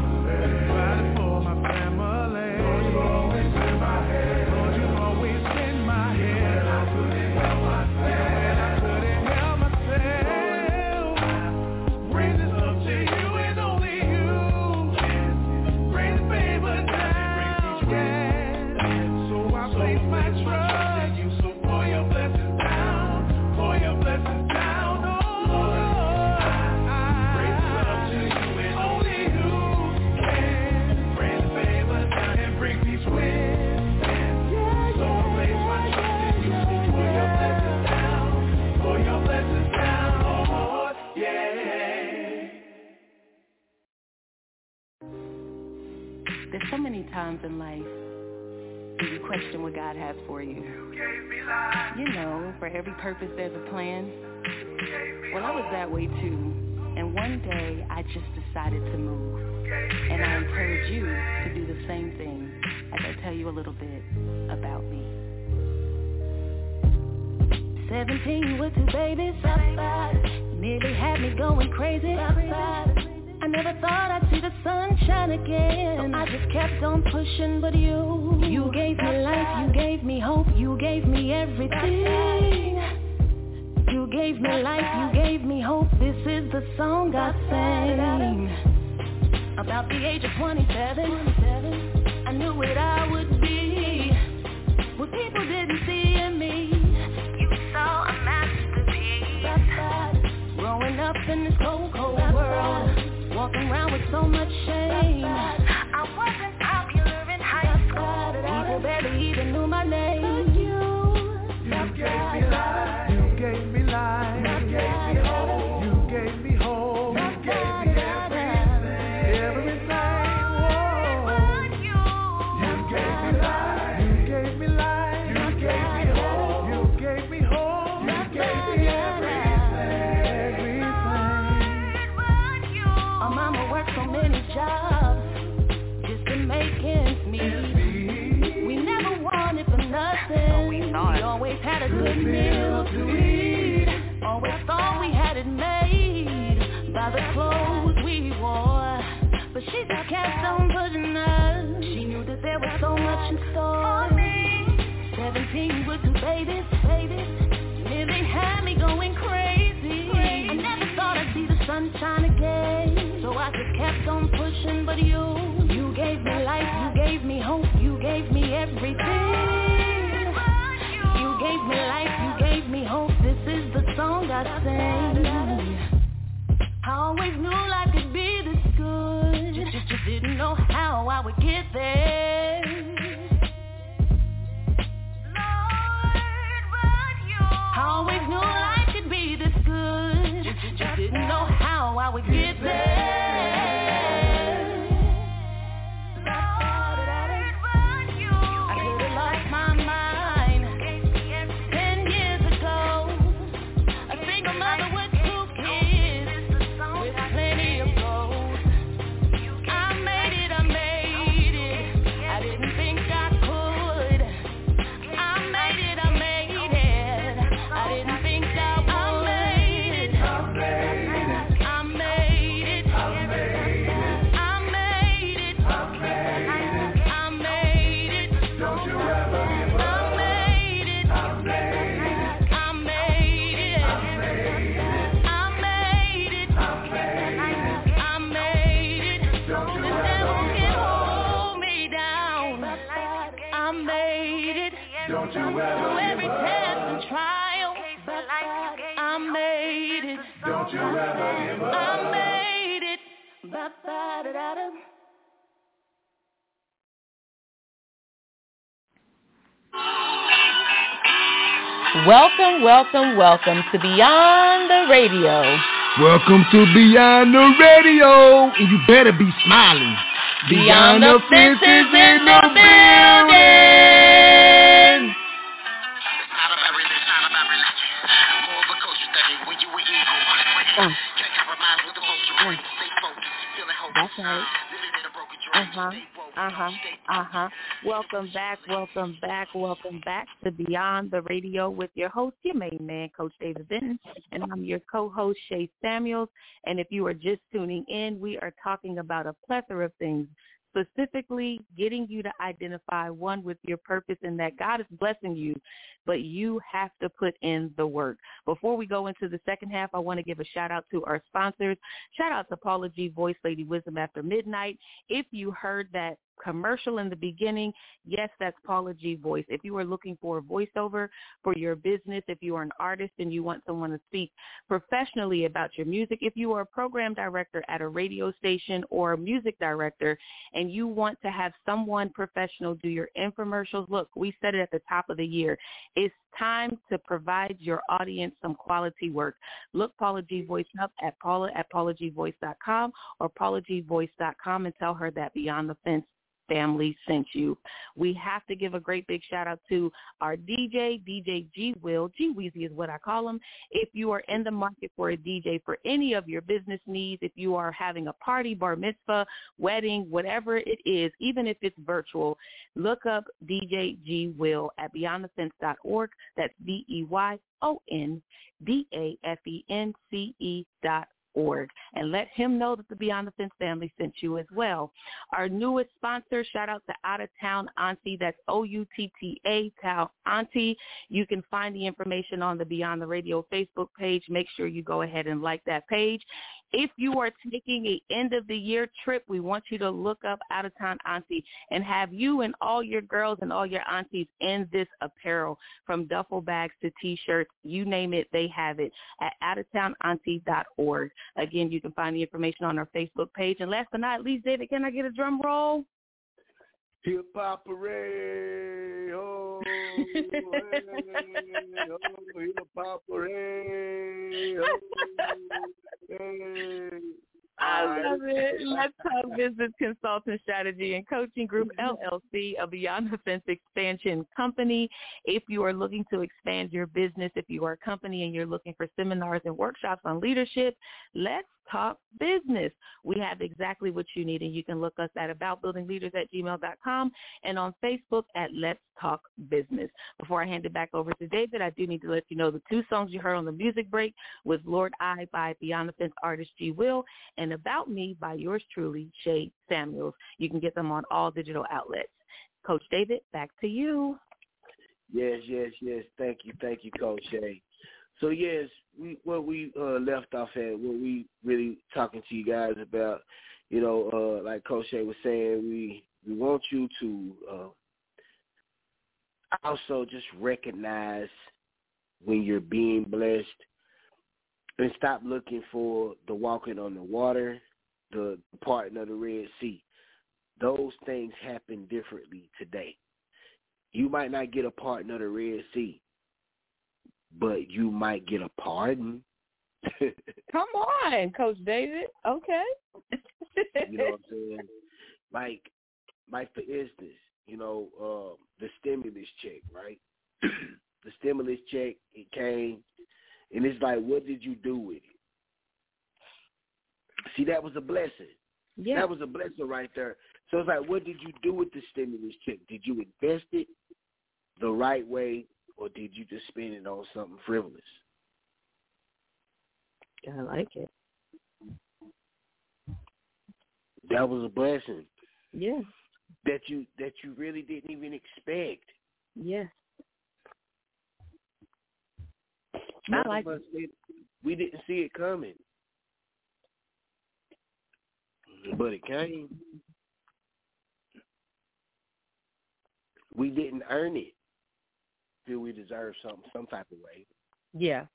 There's so many times in life when you question what God has for you. You know, for every purpose there's a plan. Well, I was that way too. And one day I just decided to move. And I encourage you to do the same thing as I tell you a little bit about me. seventeen with two babies outside, nearly had me going crazy outside. I never thought I'd see the sunshine again. So I just kept on pushing, but you, you gave me life, you gave me hope, you gave me everything. You gave me life, you gave me hope, this is the song I sing. About the age of twenty-seven, I knew what I would be, what people didn't see in me. You saw a masterpiece. Growing up in this cold, cold world, walking around with so much shame. I wasn't popular in high school, people barely even knew my name. But you, you gave me life, you gave me life, you gave me hope, you gave me hope, you gave me everything, everything. Whoa. You gave me life, you gave me life, you gave me hope, you gave me hope, you gave me everything, everything. Our mama worked so many jobs just to make ends meet. We never wanted for nothing. We always had a good meal to eat. Always thought we had it made by the clothes we wore. But she just kept on pushing us. She knew that there was so much in store. Seventeen with two babies, babies, really had me going crazy. I never thought I'd see the sunshine again. So I just kept on pushing, but you, you gave me life, you gave me hope, you gave me everything. You gave me life, you gave me hope, this is the song I sing. I always knew life could be this good, just, just, just didn't know how I would get there. Lord, but you, I always knew life could be this good, just, just, just didn't know how I would get there. Welcome, welcome, welcome to Beyond the Radio. Welcome to Beyond the Radio, and you better be smiling. Beyond, Beyond the fences in the building. It's not about religion, it's not about religion. More of a culture thing when you were eagle. Uh. Can't compromise with the most you bring. Stay focused, feeling hopeless. That's right. Living in a broken dream. Uh-huh. Uh-huh. Uh-huh. Welcome back, welcome back, welcome back to Beyond the Radio with your host, your main man, Coach David Benton, and I'm your co-host, Shay Samuels. And if you are just tuning in, we are talking about a plethora of things, specifically getting you to identify, one, with your purpose and that God is blessing you, but you have to put in the work. Before we go into the second half, I want to give a shout out to our sponsors. Shout out to Paula G. Voice, Lady Wisdom After Midnight. If you heard that commercial in the beginning, yes, that's Paula G. Voice. If you are looking for a voiceover for your business, if you are an artist and you want someone to speak professionally about your music, if you are a program director at a radio station or a music director and you want to have someone professional do your infomercials, look, we said it at the top of the year. It's time to provide your audience some quality work. Look Paula G. Voice up at paula at paula g voice dot com or paula g voice dot com and tell her that Beyond the Fence family sent you. We have to give a great big shout out to our D J, D J G Will. G Weezy is what I call him. If you are in the market for a D J for any of your business needs, if you are having a party, bar mitzvah, wedding, whatever it is, even if it's virtual, look up D J G Will at beyond the fence dot org. That's B E Y O N D A F E N C E dot org, and let him know that the Beyond the Fence family sent you as well. Our newest sponsor, shout out to Out of Town Auntie. That's O U T T A, Town Auntie. You can find the information on the Beyond the Radio Facebook page. Make sure you go ahead and like that page. If you are taking a end-of-the-year trip, we want you to look up Out of Town Auntie and have you and all your girls and all your aunties in this apparel, from duffel bags to T-shirts, you name it, they have it at out of town auntie dot org. Again, you can find the information on our Facebook page. And last but not least, David, can I get a drum roll? Hip hop hooray, oh, hey, oh, hip hop hooray, oh, hey. I love it. Let's Talk Business Consulting Strategy and Coaching Group, L L C, a Beyond the Fence expansion company. If you are looking to expand your business, if you are a company and you're looking for seminars and workshops on leadership, let's talk business. We have exactly what you need, and you can look us at about building leaders at gmail dot com and on Facebook at Let's Talk Business. Before I hand it back over to David, I do need to let you know the two songs you heard on the music break was Lord I by Beyond the Fence artist G. Will and About Me by yours truly, Shay Samuels. You can get them on all digital outlets. Coach David, back to you. Yes, yes, yes. Thank you. Thank you, Coach Shay. So, yes, we what we uh, left off at, what we really talking to you guys about, you know, uh, like Coach Shay was saying, we, we want you to uh, also just recognize when you're being blessed and stop looking for the walking on the water, the parting of the Red Sea. Those things happen differently today. You might not get a parting of the Red Sea, but you might get a pardon. Come on, Coach David. Okay. You know what I'm saying? Like, like for instance, you know, uh, the stimulus check, right? The stimulus check, it came, and it's like, what did you do with it? See, that was a blessing. Yeah. That was a blessing right there. So it's like, what did you do with the stimulus check? Did you invest it the right way, or did you just spend it on something frivolous? I like it. That was a blessing. Yeah. That you that you really didn't even expect. Yes. None I like of us it. did, we didn't see it coming. But it came. We didn't earn it. Feel we deserve something some type of way. Yeah.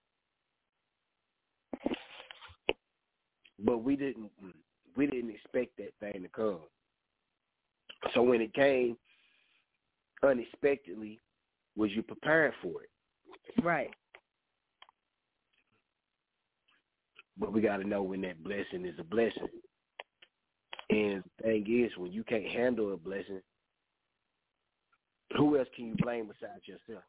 But we didn't we didn't expect that thing to come. So when it came unexpectedly, was you prepared for it? Right. But we got to know when that blessing is a blessing. And the thing is, when you can't handle a blessing, who else can you blame besides yourself?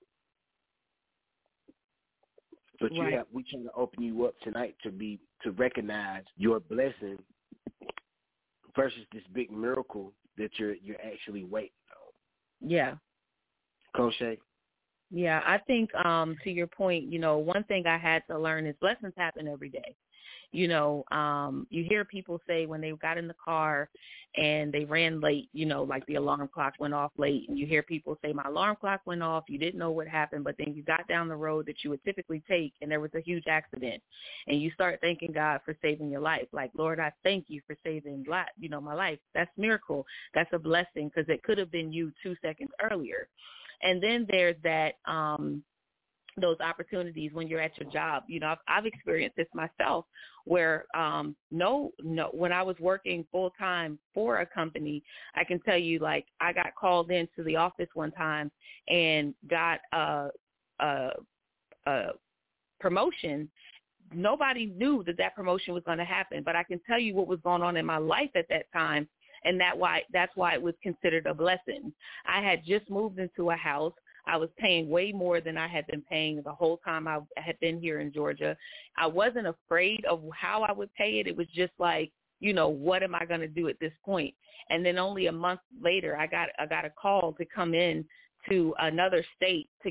But you right. have, we trying to open you up tonight to be to recognize your blessing versus this big miracle that you're you're actually waiting on. Yeah. Coach Shay? Yeah, I think um, to your point, you know, one thing I had to learn is blessings happen every day. You know, um, you hear people say when they got in the car and they ran late, you know, like the alarm clock went off late. And you hear people say, my alarm clock went off. You didn't know what happened, but then you got down the road that you would typically take and there was a huge accident. And you start thanking God for saving your life. Like, Lord, I thank you for saving, you know, my life. That's a miracle. That's a blessing because it could have been you two seconds earlier. And then there's that, um, those opportunities when you're at your job. You know, I've, I've experienced this myself where um, no, no, when I was working full time for a company, I can tell you, like, I got called into the office one time and got a, a, a promotion. Nobody knew that that promotion was going to happen, but I can tell you what was going on in my life at that time. And that why that's why it was considered a blessing. I had just moved into a house. I was paying way more than I had been paying the whole time I had been here in Georgia. I wasn't afraid of how I would pay it. It was just like, you know, what am I going to do at this point? And then only a month later, I got I got a call to come in to another state to get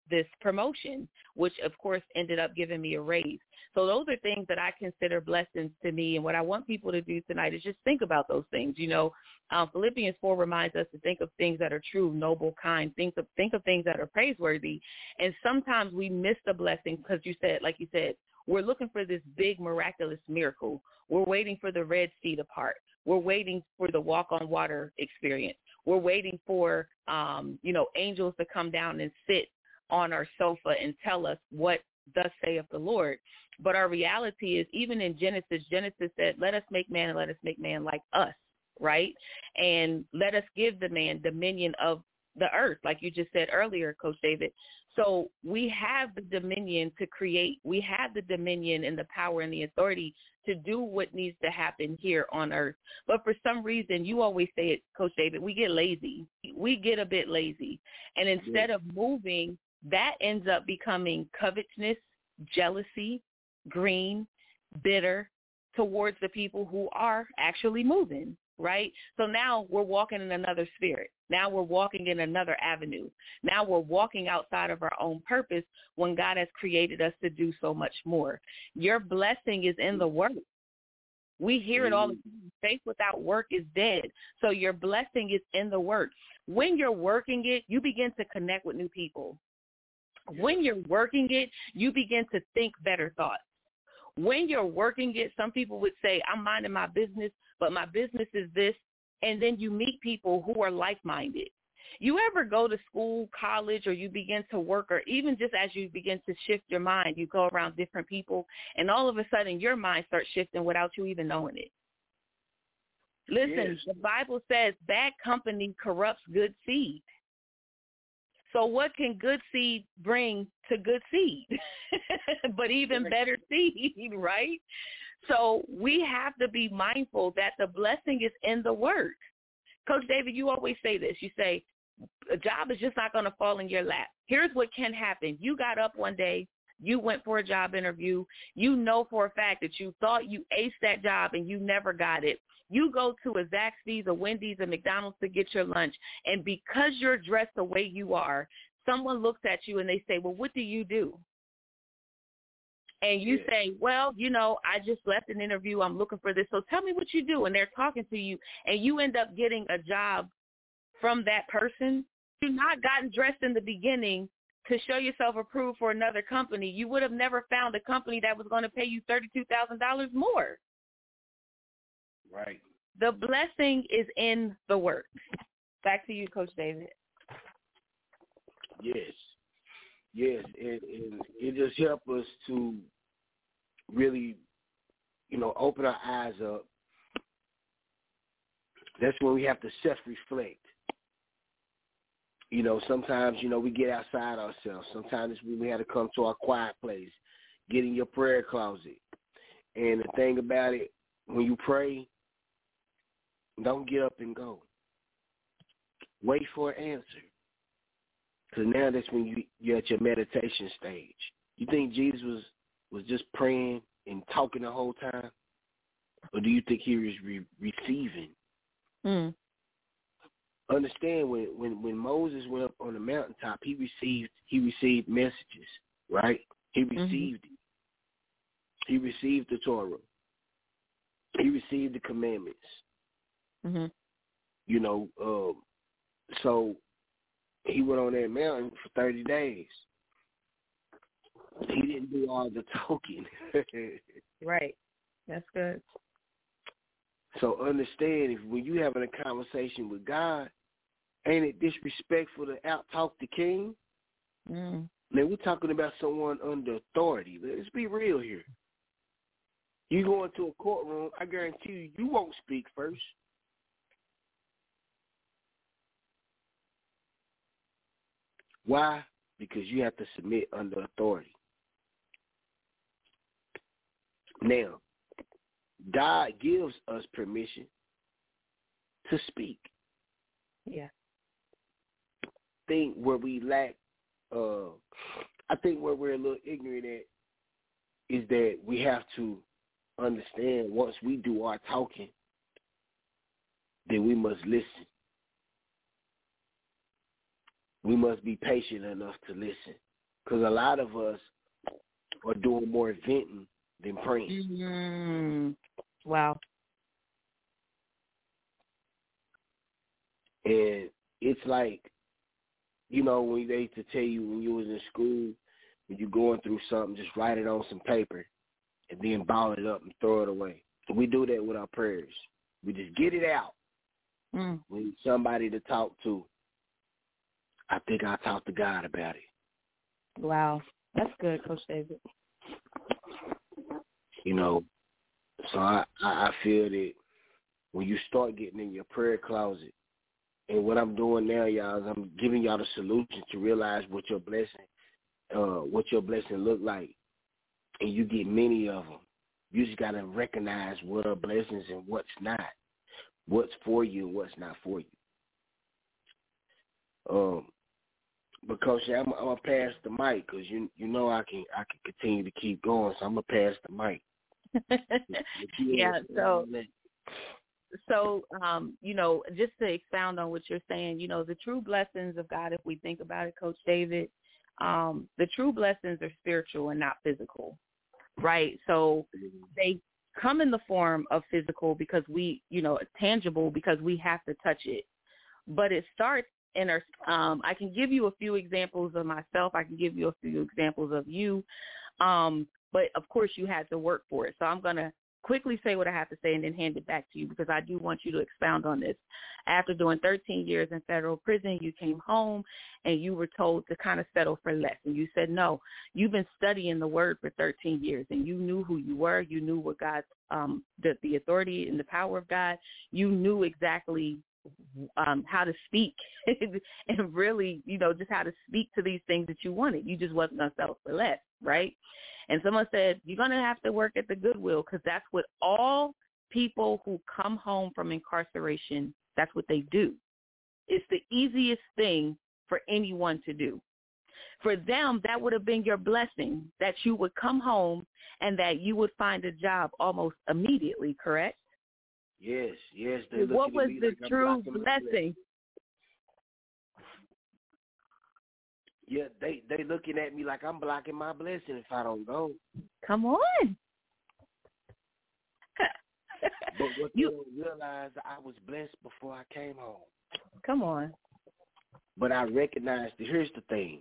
this promotion, which of course ended up giving me a raise. So those are things that I consider blessings to me. And what I want people to do tonight is just think about those things. You know, um, Philippians four reminds us to think of things that are true, noble, kind, think of, think of things that are praiseworthy. And sometimes we miss the blessing because you said, like you said, we're looking for this big miraculous miracle. We're waiting for the Red Sea to part. We're waiting for the walk on water experience. We're waiting for, um, you know, angels to come down and sit on our sofa and tell us what thus saith the Lord. But our reality is, even in Genesis, Genesis said, let us make man and let us make man like us, right? And let us give the man dominion of the earth, like you just said earlier, Coach David. So we have the dominion to create. We have the dominion and the power and the authority to do what needs to happen here on earth. But for some reason, you always say it, Coach David, we get lazy. We get a bit lazy. And instead of moving, that ends up becoming covetousness, jealousy, green, bitter towards the people who are actually moving, right? So now we're walking in another spirit. Now we're walking in another avenue. Now we're walking outside of our own purpose when God has created us to do so much more. Your blessing is in the work. We hear it all the time. Faith without work is dead. So your blessing is in the work. When you're working it, you begin to connect with new people. When you're working it, you begin to think better thoughts. When you're working it, some people would say, I'm minding my business, but my business is this. And then you meet people who are like-minded. You ever go to school, college, or you begin to work, or even just as you begin to shift your mind, you go around different people, and all of a sudden your mind starts shifting without you even knowing it. Listen, yes. The Bible says bad company corrupts good seed. So what can good seed bring to good seed? But even better seed, right? So we have to be mindful that the blessing is in the work. Coach David, you always say this. You say, a job is just not going to fall in your lap. Here's what can happen. You got up one day. You went for a job interview. You know for a fact that you thought you aced that job and you never got it. You go to a Zaxby's, a Wendy's, a McDonald's to get your lunch, and because you're dressed the way you are, someone looks at you and they say, well, what do you do? And you yeah. say, well, you know, I just left an interview. I'm looking for this. So tell me what you do. And they're talking to you, and you end up getting a job from that person. You've not gotten dressed in the beginning to show yourself approved for another company. You would have never found a company that was going to pay you thirty-two thousand dollars more. Right. The blessing is in the work. Back to you, Coach David. Yes. Yes. And, and it just helps us to really, you know, open our eyes up. That's when we have to self-reflect. You know, sometimes, you know, we get outside ourselves. Sometimes we have to come to our quiet place, get in your prayer closet. And the thing about it, when you pray, don't get up and go. Wait for an answer. Because now that's when you, you're at your meditation stage. You think Jesus was, was just praying and talking the whole time? Or do you think he was re- receiving? Mm. Understand when, when, when Moses went up on the mountaintop, he received he received messages, right? He received mm-hmm. it. He received the Torah. He received the commandments. Mm-hmm. You know, um, so he went on that mountain for thirty days. He didn't do all the talking. Right. That's good. So understand, if when you having a conversation with God, ain't it disrespectful to out-talk the king? Mm. Now, we're talking about someone under authority. Let's be real here. You go into a courtroom, I guarantee you, you won't speak first. Why? Because you have to submit under authority. Now, God gives us permission to speak. Yeah. I think where we lack, uh, I think where we're a little ignorant at is that we have to understand once we do our talking, then we must listen. We must be patient enough to listen. because a lot of us are doing more venting than praying. Mm-hmm. Wow. And it's like, you know, when they used to tell you when you was in school, when you're going through something, just write it on some paper and then ball it up and throw it away. So we do that with our prayers. We just get it out. Mm. We need somebody to talk to. I think I'll talk to God about it. Wow. That's good, Coach David. You know, so I, I feel that when you start getting in your prayer closet, and what I'm doing now, y'all, is I'm giving y'all the solution to realize what your blessing, uh, what your blessing look like, and you get many of them. You just gotta recognize what are blessings and what's not, what's for you and what's not for you. Um, because yeah, I'm, I'm gonna pass the mic because you you know I can I can continue to keep going, so I'm gonna pass the mic. Yeah. So. So, um, you know, just to expound on what you're saying, you know, the true blessings of God, if we think about it, Coach David, um, the true blessings are spiritual and not physical, right? So they come in the form of physical because we, you know, tangible because we have to touch it. But it starts in our, um, I can give you a few examples of myself. I can give you a few examples of you. Um, but, of course, you had to work for it. So I'm going to quickly say what I have to say and then hand it back to you because I do want you to expound on this. After doing thirteen years in federal prison, you came home and you were told to kind of settle for less. And you said, no, you've been studying the word for thirteen years and you knew who you were. You knew what God's, um, the, the authority and the power of God. You knew exactly um, how to speak and really, you know, just how to speak to these things that you wanted. You just wasn't going to settle for less, right? And someone said, you're going to have to work at the Goodwill because that's what all people who come home from incarceration, that's what they do. It's the easiest thing for anyone to do. For them, that would have been your blessing, that you would come home and that you would find a job almost immediately, correct? Yes, yes. What was the true blessing? Yeah, they they looking at me like I'm blocking my blessing if I don't go. Come on. But what you they don't realize, I was blessed before I came home. Come on. But I recognized, here's the thing.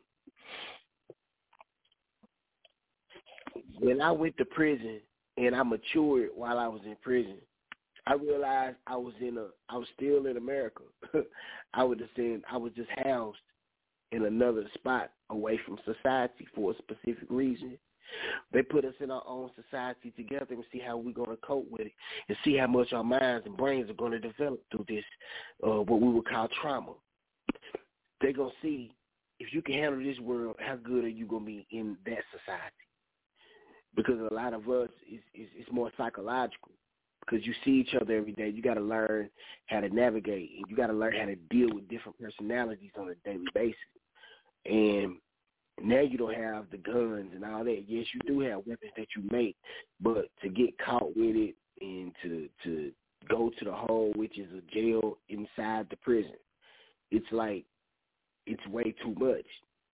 When I went to prison and I matured while I was in prison, I realized I was in a, I was still in America. I was just in, I was just housed in another spot away from society for a specific reason. They put us in our own society together and see how we're going to cope with it and see how much our minds and brains are going to develop through this, uh, what we would call trauma. They're going to see if you can handle this world, how good are you going to be in that society? Because a lot of us, is is it's more psychological. Because you see each other every day, you got to learn how to navigate, and you got to learn how to deal with different personalities on a daily basis. And now you don't have the guns and all that. Yes, you do have weapons that you make, but to get caught with it and to to go to the hole, which is a jail inside the prison, it's like it's way too much.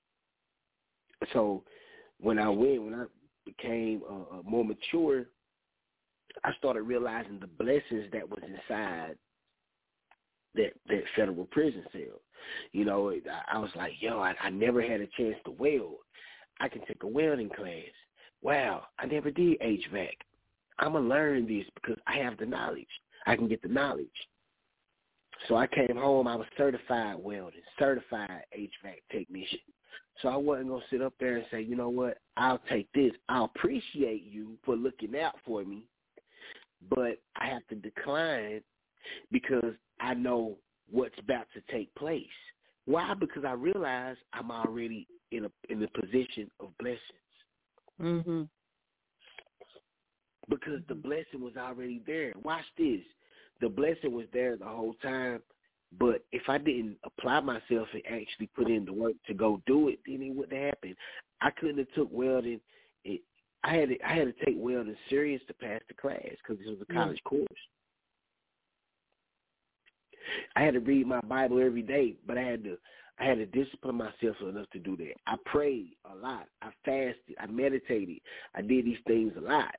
So when I went, when I became uh, more mature, I started realizing the blessings that was inside that that federal prison cell. You know, I, I was like, yo, I, I never had a chance to weld. I can take a welding class. Wow, I never did H V A C. I'm going to learn this because I have the knowledge. I can get the knowledge. So I came home, I was certified welding, certified H V A C technician. So I wasn't going to sit up there and say, you know what, I'll take this. I'll appreciate you for looking out for me, but I have to decline because I know what's about to take place. Why? Because I realize I'm already in a in a position of blessings. Mm-hmm. Because the blessing was already there. Watch this. The blessing was there the whole time, but if I didn't apply myself and actually put in the work to go do it, then it wouldn't happen. I couldn't have took welding. It, I had to, I had to take welding serious to pass the class because it was a college mm-hmm. course. I had to read my Bible every day, but I had to I had to discipline myself enough to do that. I prayed a lot. I fasted. I meditated. I did these things a lot.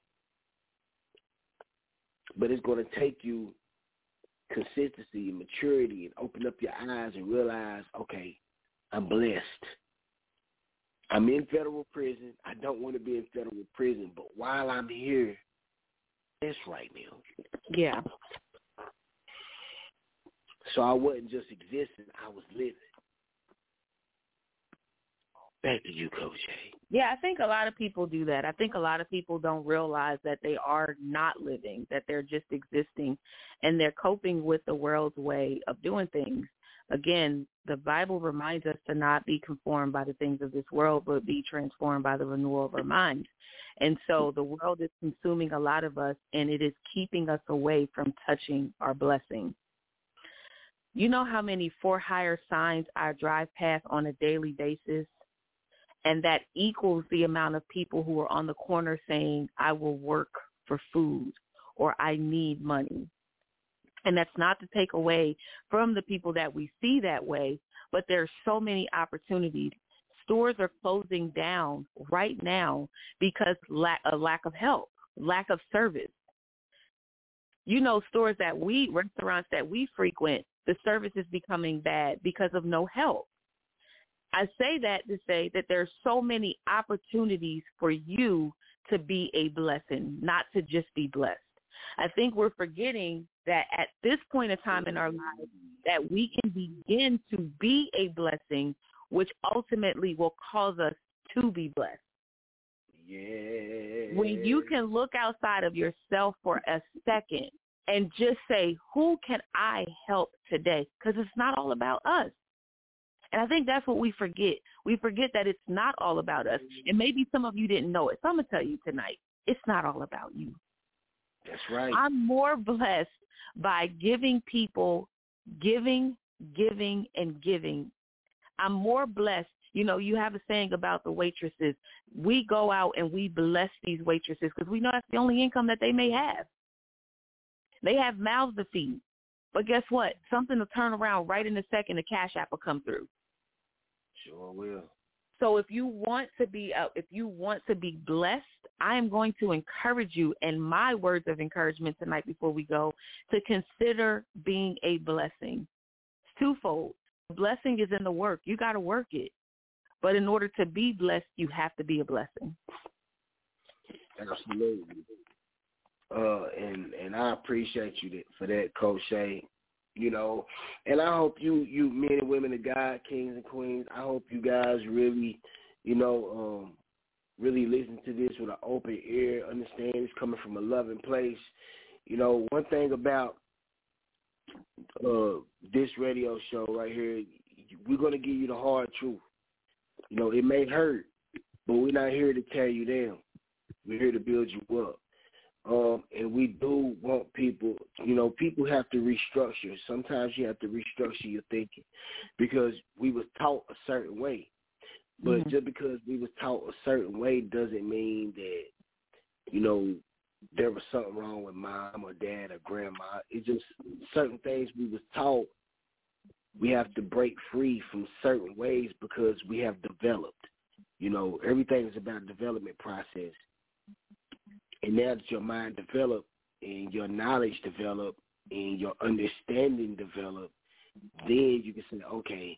But it's going to take you consistency and maturity and open up your eyes and realize, okay, I'm blessed. I'm in federal prison. I don't want to be in federal prison, but while I'm here, it's right now. Yeah. So I wasn't just existing, I was living. Back to you, Coach A. Yeah, I think a lot of people do that. I think a lot of people don't realize that they are not living, that they're just existing, and they're coping with the world's way of doing things. Again, the Bible reminds us to not be conformed by the things of this world, but be transformed by the renewal of our minds. And so the world is consuming a lot of us, and it is keeping us away from touching our blessing. You know how many for hire signs I drive past on a daily basis? And that equals the amount of people who are on the corner saying, I will work for food or I need money. And that's not to take away from the people that we see that way, but there are so many opportunities. Stores are closing down right now because lack, a lack of help, lack of service. You know, stores that we, restaurants that we frequent, the service is becoming bad because of no help. I say that to say that there's so many opportunities for you to be a blessing, not to just be blessed. I think we're forgetting that at this point in time in our lives that we can begin to be a blessing, which ultimately will cause us to be blessed. Yeah. When you can look outside of yourself for a second and just say, who can I help today? Because it's not all about us. And I think that's what we forget. We forget that it's not all about us. And maybe some of you didn't know it. So I'm going to tell you tonight, it's not all about you. That's right. I'm more blessed by giving people, giving, giving, and giving. I'm more blessed. You know, you have a saying about the waitresses. We go out and we bless these waitresses because we know that's the only income that they may have. They have mouths to feed. But guess what? Something will turn around right in a second. The Cash App will come through. Sure will. So if you want to be uh, if you want to be blessed, I am going to encourage you, and my words of encouragement tonight before we go, to consider being a blessing. It's twofold. Blessing is in the work. You got to work it. But in order to be blessed, you have to be a blessing. Absolutely. Uh, and, and I appreciate you that, for that, Coach Shay. You know, and I hope you, you men and women of God, kings and queens, I hope you guys really, you know, um, really listen to this with an open ear, understand it's coming from a loving place. You know, one thing about uh, this radio show right here, we're going to give you the hard truth. You know, it may hurt, but we're not here to tear you down. We're here to build you up. Um, and we do want people, you know, people have to restructure. Sometimes you have to restructure your thinking because we was taught a certain way. But mm-hmm. just because we was taught a certain way doesn't mean that, you know, there was something wrong with mom or dad or grandma. It's just certain things we was taught. We have to break free from certain ways because we have developed. You know, everything is about a development process. And now that your mind developed and your knowledge developed and your understanding developed, then you can say, okay,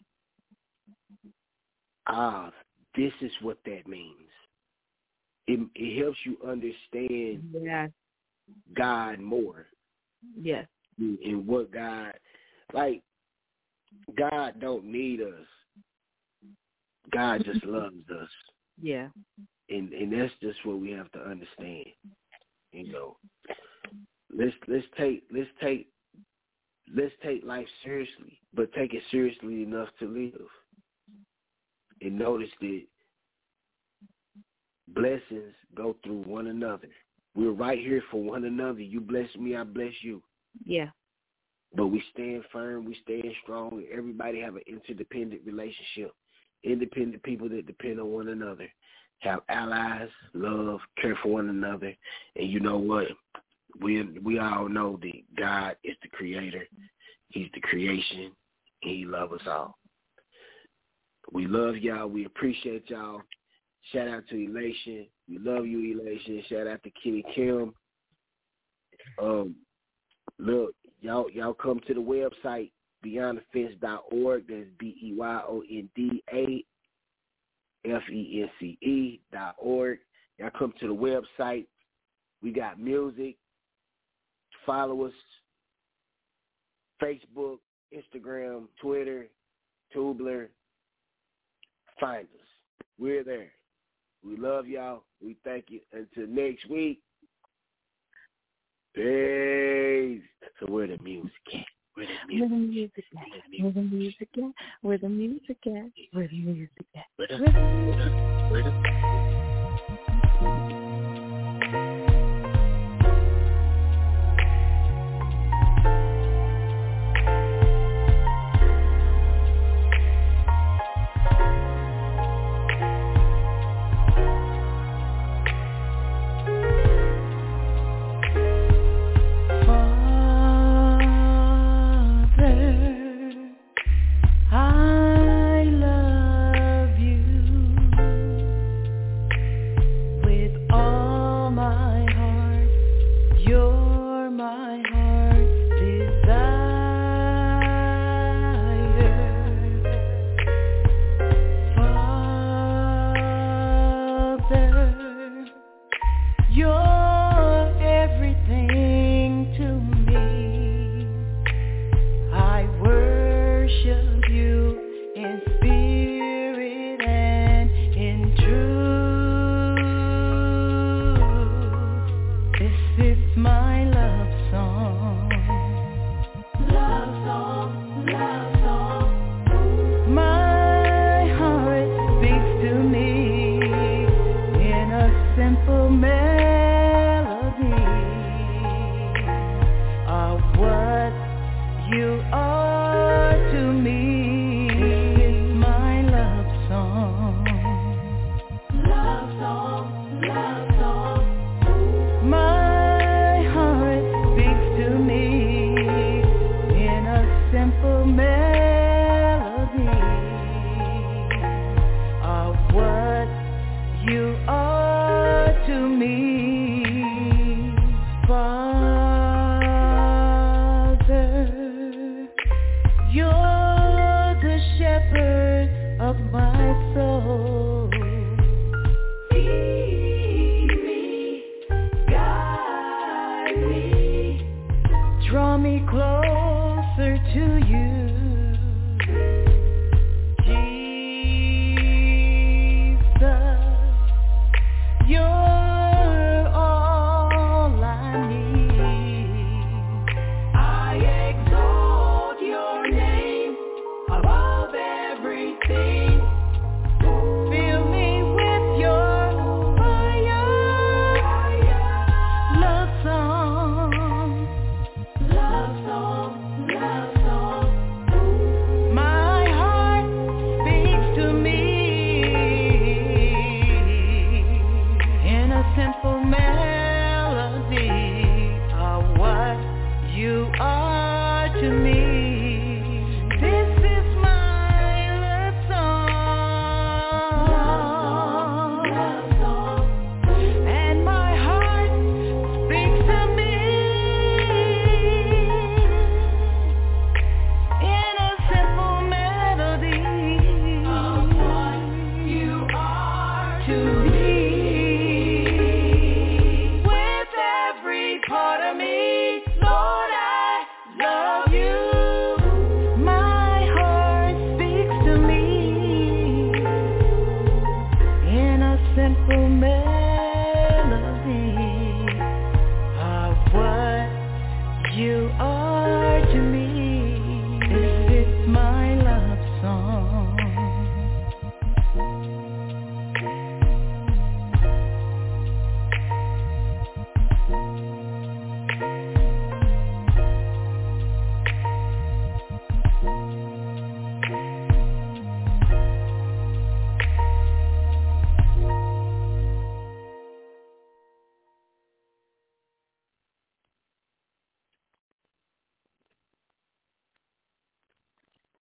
ah, this is what that means. It, it helps you understand yeah. God more. Yes. And what God, like, God don't need us. God just loves us. Yeah. And and that's just what we have to understand. You know, let's let's take let's take let's take life seriously, but take it seriously enough to live. And notice that blessings go through one another. We're right here for one another. You bless me, I bless you. Yeah. But we stand firm, we stand strong. Everybody have an interdependent relationship. Independent people that depend on one another. Have allies, love, care for one another. And you know what? We we all know that God is the creator. He's the creation. And he loves us all. We love y'all. We appreciate y'all. Shout out to Elation. We love you, Elation. Shout out to Kenny Kim. Um, look, y'all, y'all come to the website beyond the fence dot org. That's B E Y O N D A F E N C E dot org. Y'all come to the website. We got music. Follow us. Facebook, Instagram, Twitter, Tumblr. Find us. We're there. We love y'all. We thank you. Until next week. Peace. So where the music at? Where the music at? Where the music at? Where the music at? Where the music at? Where the music at? Where the Draw me closer to you.